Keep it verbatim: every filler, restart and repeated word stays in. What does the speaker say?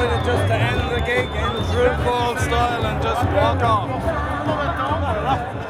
decided just to end the gig in true Gold style and just walk off.